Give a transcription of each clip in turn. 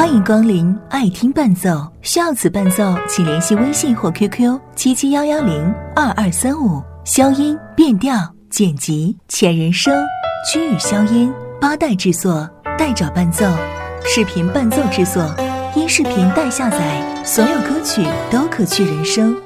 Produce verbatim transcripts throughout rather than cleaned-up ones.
欢迎光临爱听伴奏，需要此伴奏请联系微信或 Q Q 七七幺幺零二二三五，消音、变调、剪辑、前人声、区域消音，八代制作，代找伴奏，视频伴奏制作，音视频代下载，所有歌曲都可去人声。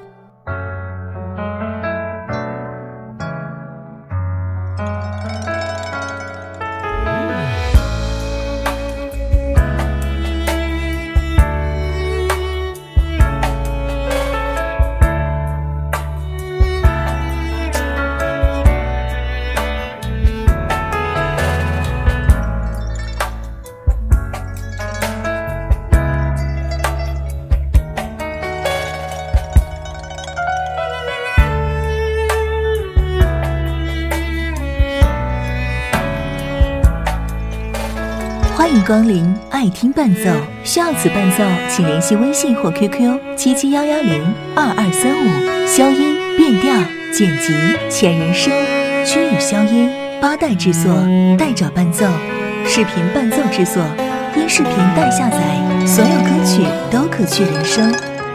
欢迎光临爱听伴奏，需要此伴奏请联系微信或 Q Q 七七幺幺零二二三五，消音、变调、剪辑、前人声、区域消音，八代制作，代找伴奏，视频伴奏制作，音视频代下载，所有歌曲都可去人声。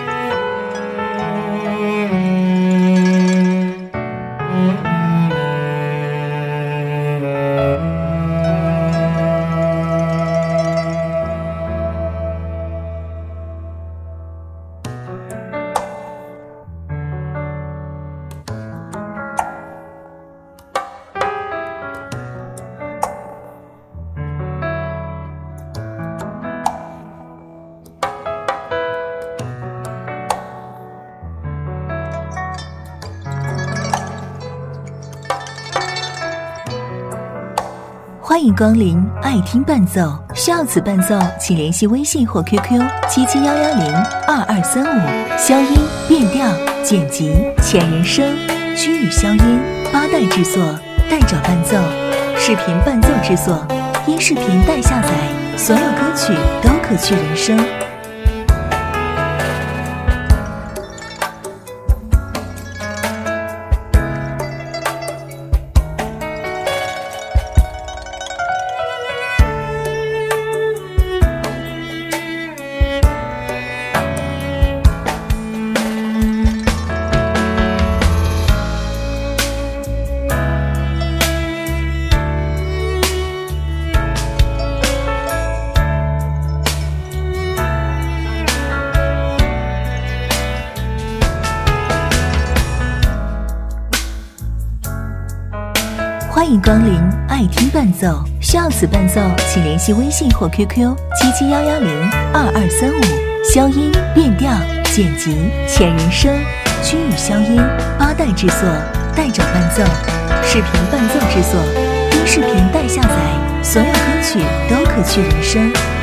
欢迎光临爱听伴奏，需要此伴奏请联系微信或 Q Q 七七幺幺零二二三五，消音、变调、剪辑、前人声、区域消音，八代制作，代找伴奏，视频伴奏制作，音视频代下载，所有歌曲都可去人声。欢迎光临爱听伴奏，需要此伴奏请联系微信或 Q Q 七七幺幺零二二三五，消音、变调、剪辑、前人声、区域消音，八代制作，代找伴奏，视频伴奏制作，音视频代下载，所有歌曲都可去人声。